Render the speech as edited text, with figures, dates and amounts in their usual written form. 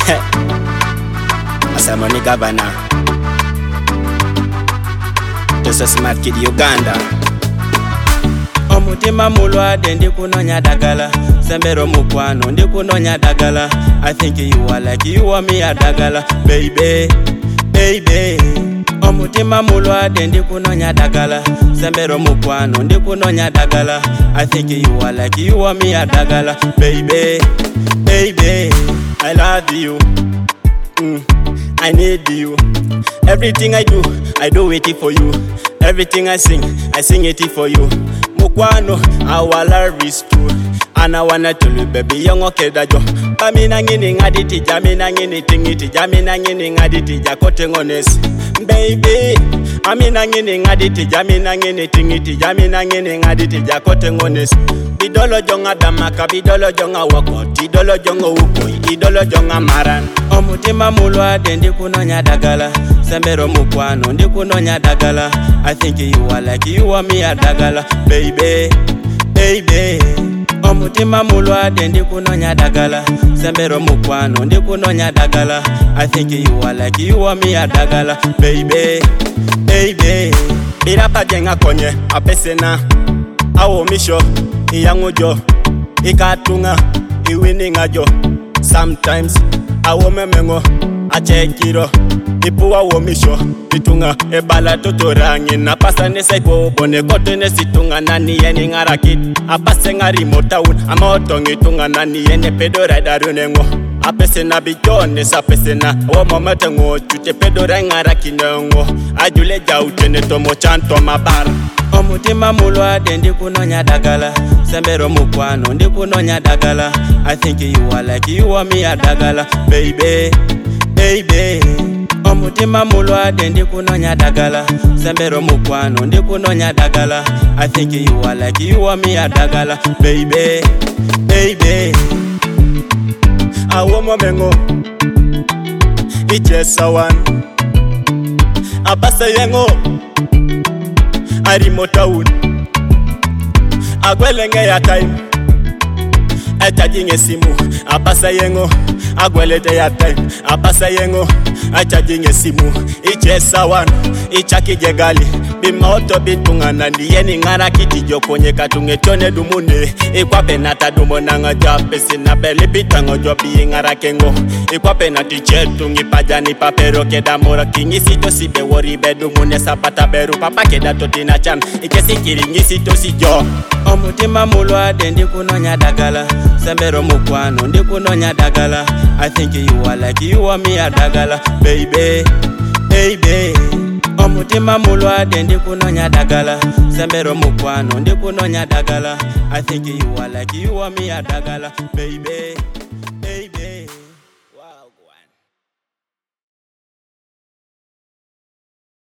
Asamoni Governor. This is Smart Kid Uganda. Omutima mulwade ndi kunonya dagala. Sembero mukwano ndi kunonya dagala. I think you are like you are me a dagala. Baby, baby. Omutima mulwade ndi kunonya dagala. Sembero mukwano ndi kunonya dagala. I think you are like you are me a dagala. Baby, baby, I love you. I need you. Everything I do it for you. Everything I sing it for you. Mukwano, our love is true. And I wanna tell you, baby, young okay da jo. Pamina ngini ngaditi, jamina ngini tingiti, jamina ngini ngaditi, jakote ngones. Baby, amina ngini ngaditi, jamina ngini tingiti, jamina ngini ngaditi, jakote ngones. Bidolo jonga damaka, bidolo jonga wako, tidolo jonga uko, idolo jonga maran. Omutima mulwade ndi kunonya dagala. Sembero mukwano ndi kunonya dagala. I think you are like you are me a dagala. Baby, baby. Omutima mulwade ndi kunonya dagala. Sembero mukwano ndi kunonya dagala. I think you are like you are me a dagala. Baby, baby. Birapa jenga konye apesena. Awo misho iyangujo ikatunga iwininga jo. Sometimes awo memengo achekiro ipuwa wo misho bitunga ebala totorangi na pasa neseko bone kote nesitunga nani yeni ngarakit apase ngari motaun amotongi tunga nani yene pedora darunengo apese na bijone sapese na wo momete ngo chute pedora ngarakinengo ajule jautene tomo chanto mabara. Omutima mulwade ndi kunonya dagala. Sembero mukwano ndi kunonya dagala. I think you are like you are me a dagala. Baby, baby. Omutima mulwade ndi kunonya dagala. Sembero mukwano ndi kunonya dagala. I think you are like you are me a dagala. Baby, baby. Awo momengo ichesa wan abasa yengo ari motaun agwelenge ya time achajinge simu abasa yengo agwelete ya time abasa yengo achajinge simu ichesa wan ichakije gali bimoto bitungana ndiyeni ngara kitijo konye katunge chone dumune ikwape natadumo nanga jape sinabele bitango jobi ngara kengo ikwape natichetu ngipajani papero kedamora kingisito sibe wori bedumune sapata beru papa keda totina chan ikesikiri ngisito sijo. Omutima mulwade ndi kunonya dagala. Sembero mukwano ndi kunonya dagala. I think you are like you are me a dagala. Baby, baby. Omutima mulwade ndi kunonya dagala. Sembero mukwano ndi kunonya dagala. I think you are like you are me a dagala. Baby.